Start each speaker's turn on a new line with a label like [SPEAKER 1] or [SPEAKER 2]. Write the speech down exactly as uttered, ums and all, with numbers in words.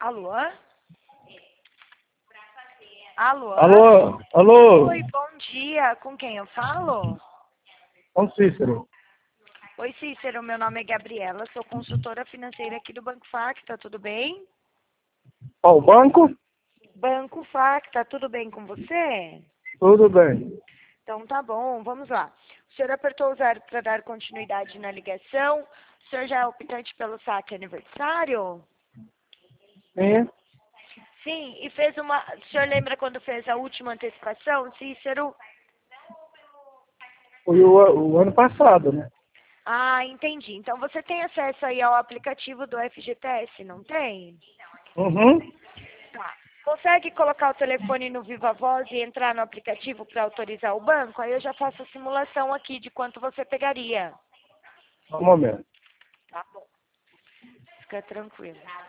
[SPEAKER 1] Alô? Alô?
[SPEAKER 2] Alô? Alô?
[SPEAKER 1] Oi, bom dia. Com quem eu falo?
[SPEAKER 2] Com Cícero.
[SPEAKER 1] Oi, Cícero. Meu nome é Gabriela. Sou consultora financeira aqui do Banco Facta. Tudo bem?
[SPEAKER 2] Qual banco?
[SPEAKER 1] Banco Facta. Tudo bem com você?
[SPEAKER 2] Tudo bem.
[SPEAKER 1] Então tá bom. Vamos lá. O senhor apertou o zero para dar continuidade na ligação. O senhor já é optante pelo saque aniversário?
[SPEAKER 2] Sim.
[SPEAKER 1] Sim. E fez uma... O senhor lembra quando fez a última antecipação, Cícero?
[SPEAKER 2] Foi o, o ano passado, né?
[SPEAKER 1] Ah, entendi. Então você tem acesso aí ao aplicativo do F G T S, não tem?
[SPEAKER 2] Uhum.
[SPEAKER 1] Tá. Consegue colocar o telefone no Viva Voz e entrar no aplicativo para autorizar o banco? Aí eu já faço a simulação aqui de quanto você pegaria.
[SPEAKER 2] Um momento.
[SPEAKER 1] Tá bom. Fica tranquilo.